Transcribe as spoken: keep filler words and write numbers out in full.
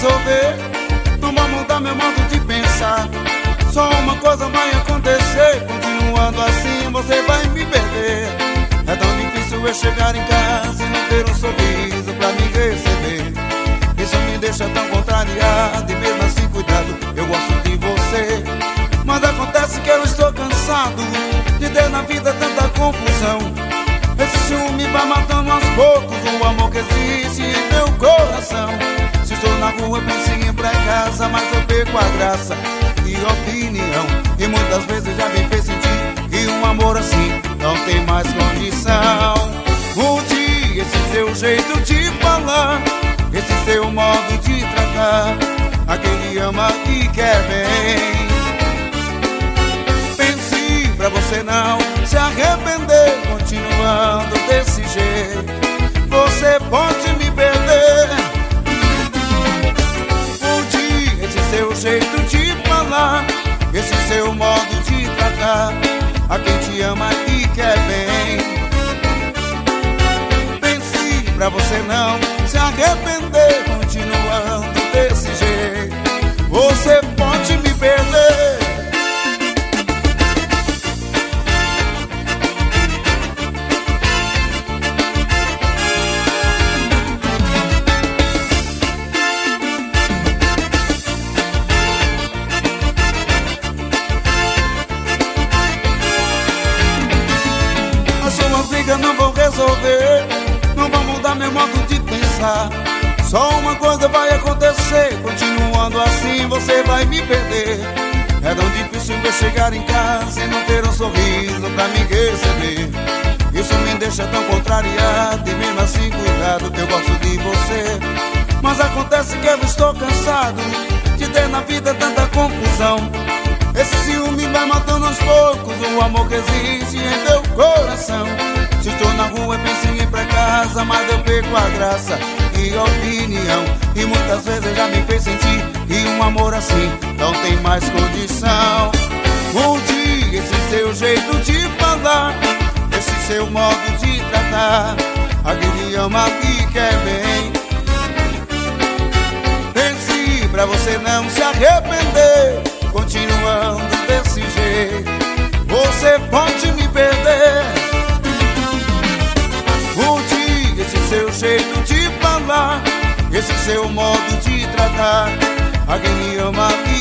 resolver, não vou mudar meu modo de pensar. Só uma coisa vai acontecer, continuando assim você vai me perder. É tão difícil eu chegar em casa e não ter um sorriso pra me receber. Isso me deixa tão contrariado e mesmo assim cuidado, eu gosto de você. Mas acontece que eu estou cansado de ter na vida tanta confusão. Esse ciúme vai matando aos poucos o amor que existe em meu coração. Se estou na rua eu penso em ir pra casa, mas eu perco a graça e opinião. E muitas vezes já me fez sentir que um amor assim não tem mais condição. Um dia esse seu jeito de falar, esse seu modo de tratar, aquele ama e quer bem. Pense pra você não se arrepender, continuando desse jeito você pode me perder. Um dia esse seu jeito de falar, esse seu modo de tratar, a quem te ama e quer bem. Pense pra você não se arrepender, continuando desse jeito você pode me perder. A sua briga não vou resolver, não vou mudar meu modo de pensar. Só uma coisa vai acontecer, continuando assim você vai me perder. É tão difícil eu chegar em casa e não ter um sorriso pra me receber. Isso me deixa tão contrariado e mesmo assim cuidado, que eu gosto de você. Mas acontece que eu estou cansado de ter na vida tanta confusão. Esse ciúme vai matando aos poucos o amor que existe em meu coração. Se estou na rua eu penso em ir pra casa, mas eu perco a graça e opinião. E muitas vezes já me fez sentir que um amor assim não tem mais condição. Um dia esse seu jeito de falar, esse seu modo de tratar, aquele ama e quer bem. Pense pra você não se arrepender, continuando desse jeito você pode me perder. Um dia esse seu jeito de falar, esse seu modo de tratar, alguém me ama